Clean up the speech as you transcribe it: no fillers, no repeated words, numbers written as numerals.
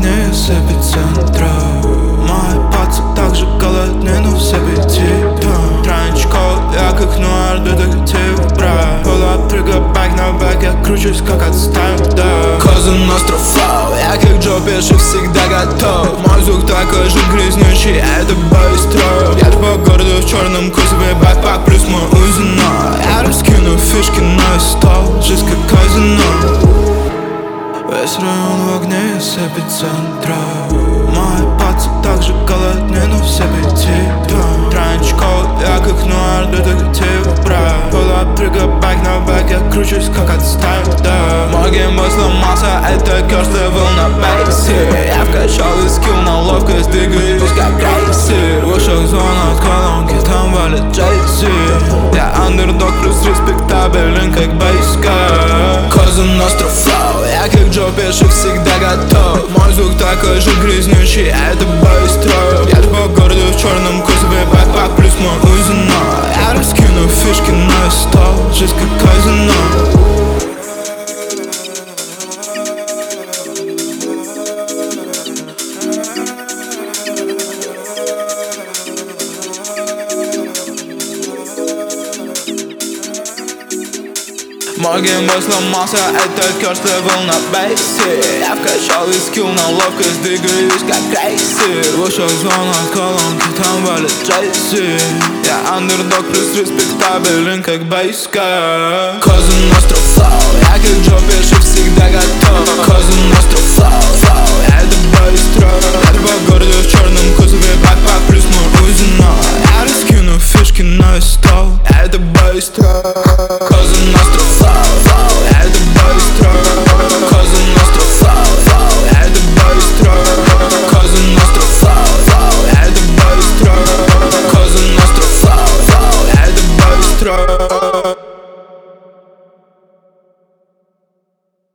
огне с эпицентра. Мои пальцы так же голодны, но все бедит. Тренчкот, я как нуар детектив, брат. Pull-up, trigger, back на back, я кручусь как отстаю, да. Cosa Nostra flow, я как Джо Пеши всегда готов. Мой звук такой же грязнючий, это быстро. Я по городу в черном кузове, бэкпак плюс мой узина. Я раскину фишки на стол, жизнь как казино. Весь район в огне с эпицентра. Мои пальцы так же голодны, но все бедит. Тренчкот, я как нуар детектив, брат. Pull-up, trigger, back на back, я кручусь как отстаю, да. Мой геймбой сломался, это curse level на бейсе. Я вкачал и скилл на ловкость, двигаюсь как грейси. Вышел в зону от колонки, там валит Джейси. Я андердог плюс респектабелен как бейска. Cosa Nostra flow, я как Джо Пеши всегда готов. Мой звук такой же грязнючий, это быстро. Я по городу в черном кузове, бэкпак плюс мой узина. Я раскину фишки на стол, жизнь как казино. Мой геймбой сломался, это curse level на бейсе. Я вкачал и скилл на ловкость, двигаюсь как крейси. Вышел в зону от колонки, там валит Джейси. Я андердог плюс респектабелен как бейска. Cosa Nostra flow, я как Джо Пеши всегда готов. Cosa